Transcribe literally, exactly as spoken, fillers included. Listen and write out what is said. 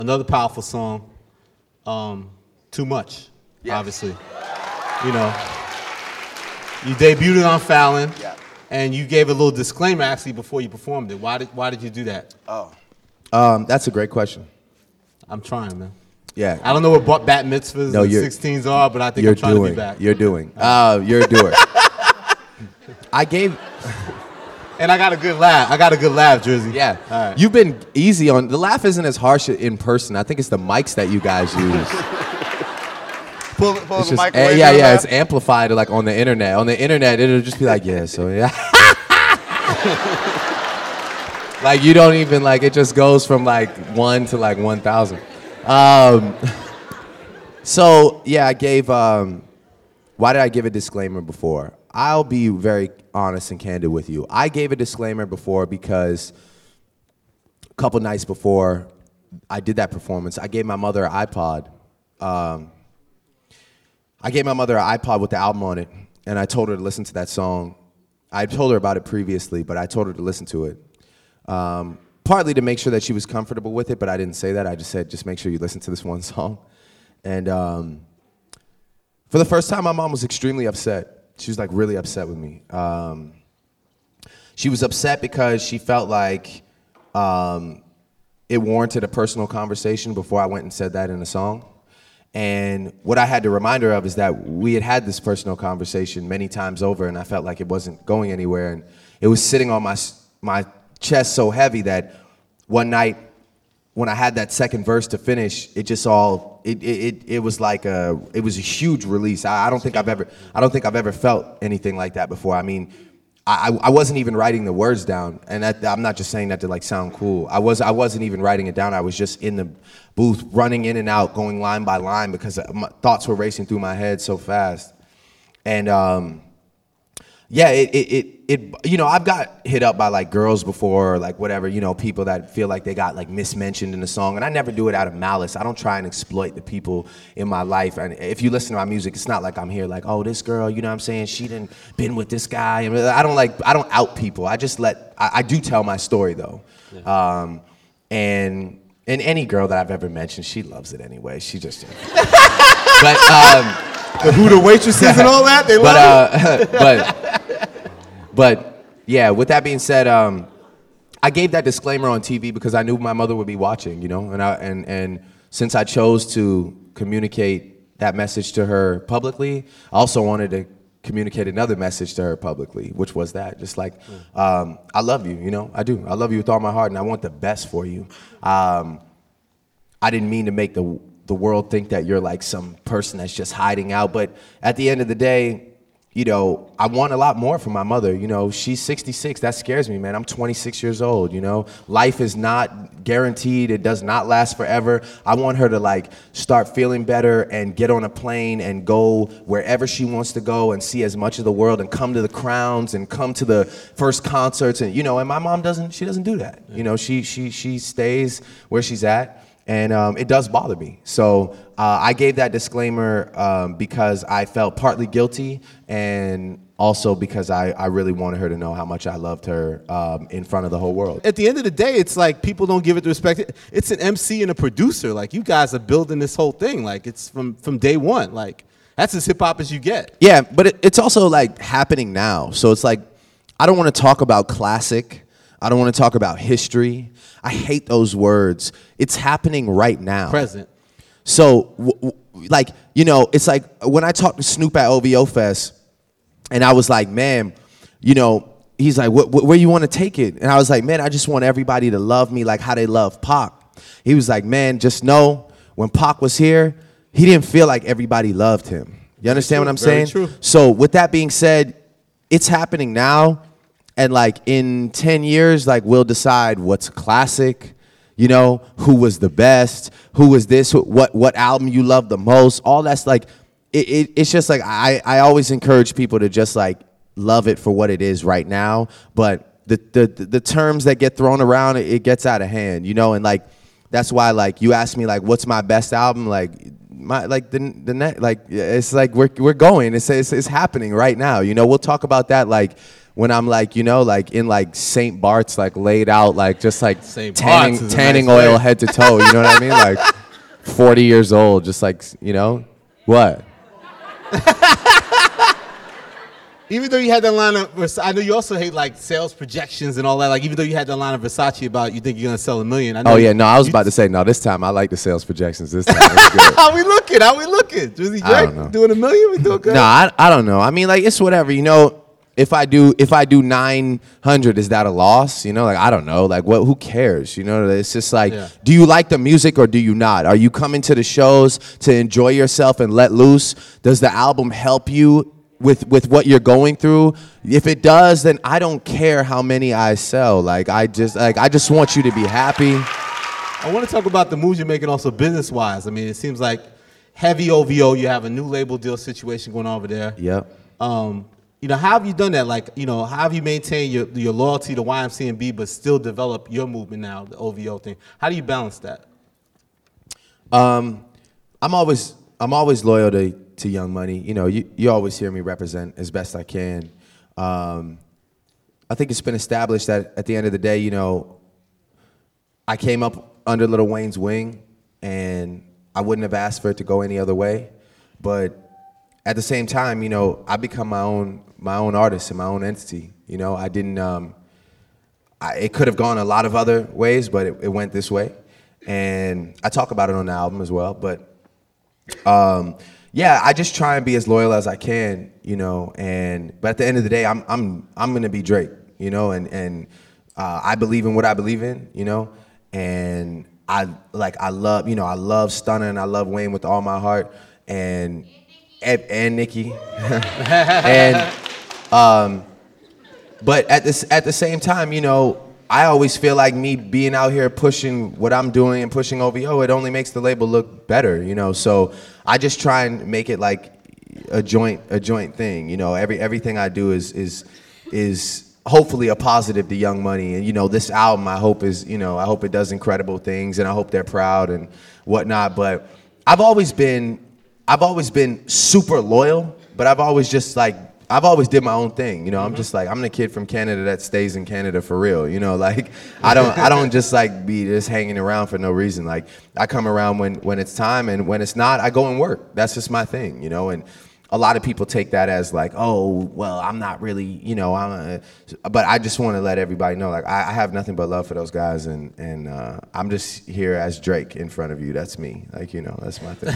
another powerful song, um, Too Much, yes. Obviously. You know, you debuted it on Fallon, yeah. And you gave a little disclaimer actually before you performed it. Why did Why did you do that? Oh, um, that's a great question. I'm trying, man. Yeah. I don't know what bat mitzvahs no, and sixteens are, but I think I'm trying doing, to be back. You're doing. Uh, you're a doer. I gave... And I got a good laugh. I got a good laugh, Drizzy. Yeah. Right. You've been easy on... The laugh isn't as harsh in person. I think it's the mics that you guys use. pull pull it's the just, mic away. Yeah, yeah. It's amplified like on the internet. On the internet, it'll just be like, yeah, so yeah. Like you don't even like, it just goes from like one to like one thousand. Um, so yeah, I gave, um, why did I give a disclaimer before? I'll be very honest and candid with you. I gave a disclaimer before because a couple nights before I did that performance, I gave my mother an iPod. Um, I gave my mother an iPod with the album on it, and I told her to listen to that song. I told her about it previously, but I told her to listen to it. Um, partly to make sure that she was comfortable with it, but I didn't say that. I just said, just make sure you listen to this one song. And um, for the first time, my mom was extremely upset. She was like really upset with me. Um, she was upset because she felt like um, it warranted a personal conversation before I went and said that in a song. And what I had to remind her of is that we had had this personal conversation many times over, and I felt like it wasn't going anywhere. And it was sitting on my my chest so heavy that one night when I had that second verse to finish, it just all it it it was like a it was a huge release. I, I don't think I've ever I don't think I've ever felt anything like that before. I mean, I I wasn't even writing the words down, and that, I'm not just saying that to like sound cool. I was I wasn't even writing it down. I was just in the booth, running in and out, going line by line because my thoughts were racing through my head so fast. And um, yeah, it it it. It, you know, I've got hit up by like girls before, or like whatever, you know, people that feel like they got like mismentioned in the song, and I never do it out of malice. I don't try and exploit the people in my life. And if you listen to my music, it's not like I'm here like, oh, this girl, you know what I'm saying, she done been with this guy. And I don't like, I don't out people. I just let, I, I do tell my story though. Yeah. Um, and and any girl that I've ever mentioned, she loves it anyway. She just, but um, the who the waitresses and all that, they but, love uh, it. but. But yeah, with that being said, um, I gave that disclaimer on T V because I knew my mother would be watching, you know, and I, and and since I chose to communicate that message to her publicly, I also wanted to communicate another message to her publicly, which was that, just like, um, I love you, you know, I do, I love you with all my heart, and I want the best for you. Um, I didn't mean to make the the world think that you're like some person that's just hiding out, but at the end of the day, you know, I want a lot more from my mother. You know, she's sixty-six. That scares me, man. I'm twenty-six years old, you know. Life is not guaranteed. It does not last forever. I want her to, like, start feeling better and get on a plane and go wherever she wants to go and see as much of the world and come to the crowns and come to the first concerts. And, you know, and my mom doesn't, she doesn't do that. You know, she she she stays where she's at. And um, it does bother me. So uh, I gave that disclaimer um, because I felt partly guilty and also because I, I really wanted her to know how much I loved her um, in front of the whole world. At the end of the day, it's like people don't give it the respect. It's an M C and a producer. Like, you guys are building this whole thing. Like, it's from, from day one. Like, that's as hip-hop as you get. Yeah, but it, it's also, like, happening now. So it's like, I don't want to talk about classic. I don't want to talk about history. I hate those words. It's happening right now. Present. So, w- w- like, you know, it's like when I talked to Snoop at O V O Fest, and I was like, man, you know, he's like, wh- wh- where you want to take it? And I was like, man, I just want everybody to love me like how they love Pac. He was like, man, just know when Pac was here, he didn't feel like everybody loved him. You understand what I'm Very saying? True. So with that being said, it's happening now. And like in ten years, like we'll decide what's classic, you know, who was the best, who was this, who, what what album you love the most. All that's like, it, it, it's just like I, I always encourage people to just like love it for what it is right now. But the the the terms that get thrown around, it, it gets out of hand, you know. And like that's why like you ask me like what's my best album, like my like the the net like it's like we're we're going. It's, it's it's happening right now. You know, we'll talk about that like when I'm like you know like in like Saint Bart's like laid out like just like Saint tanning Bart's is a tanning nice oil place. head to toe. You know what I mean? Like forty years old, just like you know what. Even though you had that line of, Vers- I know you also hate like sales projections and all that. Like even though you had that line of Versace about you think you're gonna sell a million. I know Oh yeah, no, I was you- about to say no. This time I like the sales projections. This time it's good. How we looking? How we looking? Drizzy I don't know. Drake doing a million? We doing good? No, I, I don't know. I mean, like it's whatever. You know, if I do if I do nine hundred, is that a loss? You know, like I don't know. Like what? Who cares? You know, it's just like, Yeah. do you like the music or do you not? Are you coming to the shows to enjoy yourself and let loose? Does the album help you with with what you're going through? If it does, then I don't care how many I sell. Like I just like I just want you to be happy. I want to talk about the moves you're making also business-wise. I mean, it seems like heavy O V O. You have a new label deal situation going on over there. Yep. Um, you know, how have you done that? Like, you know, how have you maintained your your loyalty to Y M C and B, but still develop your movement now, the O V O thing? How do you balance that? Um, I'm always I'm always loyal to, to Young Money. You know, you, you always hear me represent as best I can. Um, I think it's been established that at the end of the day, you know, I came up under Lil Wayne's wing, and I wouldn't have asked for it to go any other way. But at the same time, you know, I become my own my own artist and my own entity. You know, I didn't. Um, I, it could have gone a lot of other ways, but it, it went this way, and I talk about it on the album as well. But um, yeah, I just try and be as loyal as I can, you know. And but at the end of the day, I'm I'm I'm gonna be Drake, you know, and and uh, I believe in what I believe in, you know, and I like I love you know I love Stunner and I love Wayne with all my heart, and and, and Nicki, and um, but at this at the same time, you know, I always feel like me being out here pushing what I'm doing and pushing O V O, it only makes the label look better, you know. So I just try and make it like a joint a joint thing, you know. Every everything I do is is is hopefully a positive to Young Money, and you know, this album I hope is you know I hope it does incredible things, and I hope they're proud and whatnot. But I've always been I've always been super loyal, but I've always just like. I've always did my own thing, you know. I'm just like I'm the kid from Canada that stays in Canada for real, you know. Like I don't I don't just like be just hanging around for no reason. Like I come around when when it's time, and when it's not, I go and work. That's just my thing, you know. And a lot of people take that as like, oh, well, I'm not really, you know, I'm. A, but I just want to let everybody know, like I, I have nothing but love for those guys, and and uh, I'm just here as Drake in front of you. That's me, like you know, that's my thing.